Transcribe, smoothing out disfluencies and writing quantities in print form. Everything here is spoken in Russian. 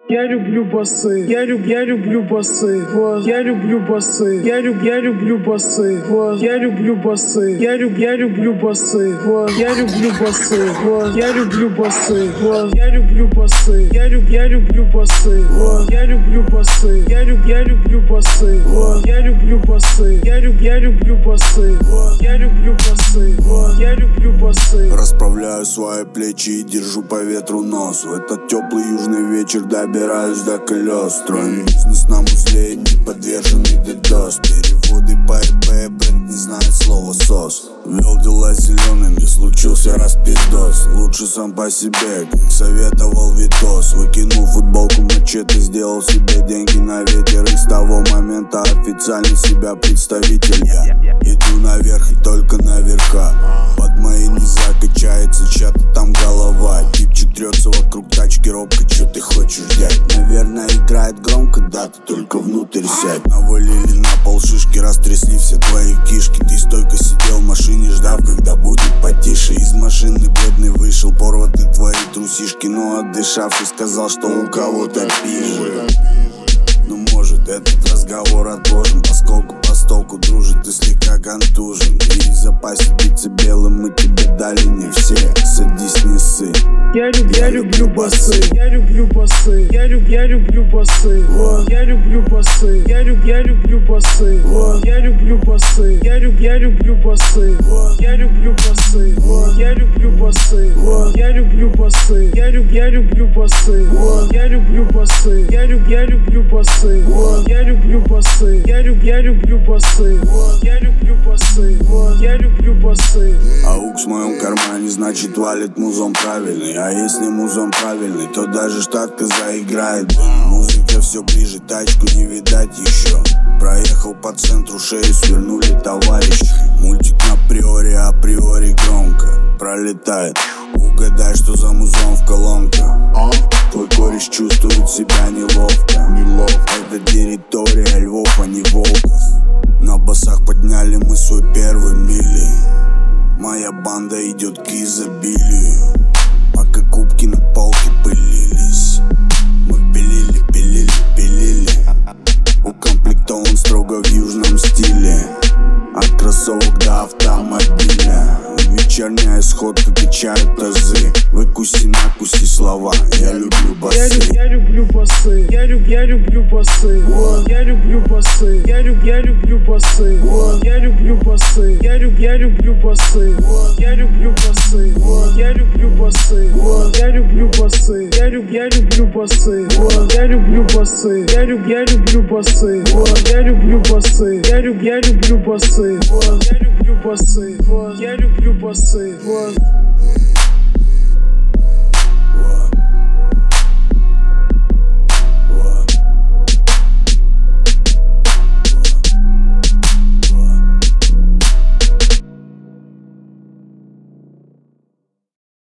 Я люблю басы, я люблю басы, вот. Я люблю басы, я люблю басы, вот. Я люблю басы, я люблю басы, вот. Я люблю басы, вот. Я люблю басы, вот. Я люблю басы, я люблю басы, вот. Я люблю басы, я люблю басы, вот. Я люблю басы, я люблю басы, вот. Я люблю басы, вот. Я люблю басы. Расправляю свои плечи и держу по ветру нос. В этот теплый южный вечер добираюсь до колес. Строим бизнес на узле, не подверженный дедос. Переводы по ИП, бренд не знает слова сос. Вел дела зелеными, случился распиздос. Лучше сам по себе, как советовал Витос. Выкинул футболку мачете, сделал себе деньги на ветер. И с того момента официально себя представитель. Я иду наверх и только наверха. Под моей не закачается чья-то там голова. Типчик трется вокруг тачки робко, чё ты хочешь взять? Наверное играет громко, да, ты только внутрь сядь. Навалили на пол шишки, растрясли все твои кишки. Ты стойко сидел в машине, ждав, когда будет потише. Из машины бледный вышел, порваты твои трусишки. Но отдышавшись сказал, что у кого-то пизже. Ну может этот разговор отложен, поскольку постолку дружит и слегка контужен. И в запасе биться белым мы тебе дали не все. Садись, не ссы. Я люблю басы, я люблю басы, я люблю басы, вот. Я люблю басы, я люблю басы, вот. Я люблю басы, я люблю басы, вот. Я люблю басы, вот. Я люблю басы, вот. Я люблю басы, я люблю басы, вот. Я люблю басы, я люблю басы, вот. Я люблю басы, я люблю басы, вот. Я люблю басы, вот. Я люблю басы. Аук в моем кармане, значит валит музон правильный. А если музон правильный, то даже штатка заиграет. Музыка все ближе, тачку не видать еще. Проехал по центру, шею свернули товарищи. Мультик на априори громко пролетает. Угадай, что за музон в колонках. Твой кореш чувствует себя неловко. Это территория львов, а не волков. На басах подняли мы свой первый мили. Моя банда идет к изобилию. Пока кубки на полке пылились, мы пилили. Укомплектован строго в южном стиле. От кроссовок до автомобиля. Вечерняя сходка качает тазы. Выкуси-накуси слова. Я люблю басы. Я люблю басы, я люблю басы, вот. Я люблю басы, я люблю басы, вот. Я люблю басы, я люблю басы, вот. Я люблю басы, вот. Я люблю басы, вот. Я люблю басы, я люблю басы, вот. Я люблю басы, я люблю басы, вот. Я люблю басы, я люблю басы, вот. Я люблю басы, вот. Я люблю басы, вот.